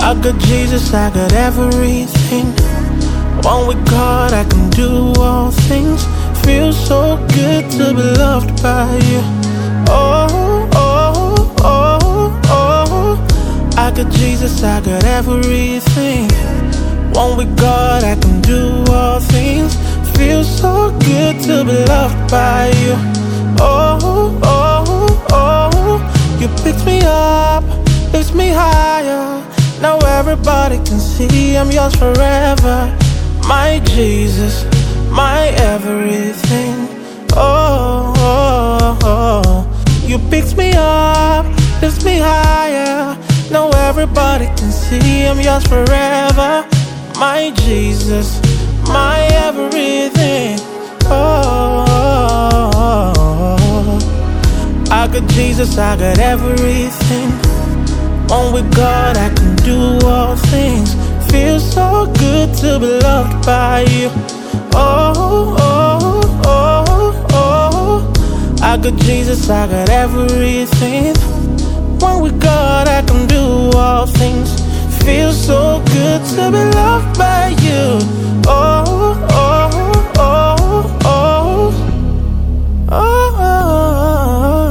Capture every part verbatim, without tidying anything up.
I got Jesus, I got everything. One with God, I can do all things. Feels so good to be loved by you. Oh, oh, oh, oh. I got Jesus, I got everything. One with God, I can do all things. Feels so good to be loved by you. Oh, oh, oh. You picked me up, lift me higher. Now everybody can see I'm yours forever. My Jesus, my everything. Oh, oh, oh. You picked me up, lift me higher. Now everybody can see I'm yours forever. My Jesus, my everything. Oh, oh, oh. I got Jesus, I got everything. One with God, I can do all things. Feels so good to be loved by you. Oh, oh, oh, oh. I got Jesus, I got everything. One with God, I can do all things. Feels so good to be loved by you. Oh, oh, oh, oh, oh, oh.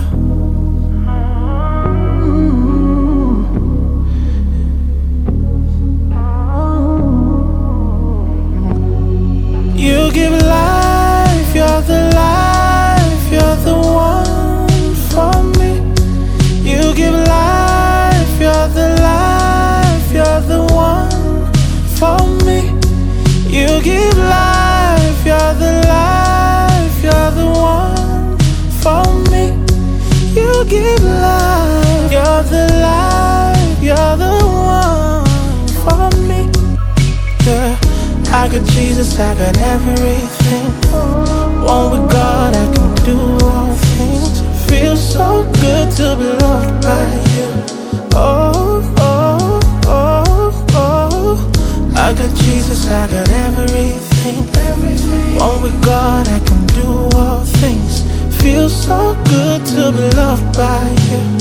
You give life, you're the life, you're the one for me. You give life, you're the life, you're the one for me. You give life, you're the life, you're the one for me. You give life, you're the life, you're the one for me. Yeah. I got Jesus, I got everything. One with God, I can do all things. Feels so good to be loved by you. Oh, oh, oh, oh. I got Jesus, I got everything. One with God, I can do all things. Feels so good to be loved by you.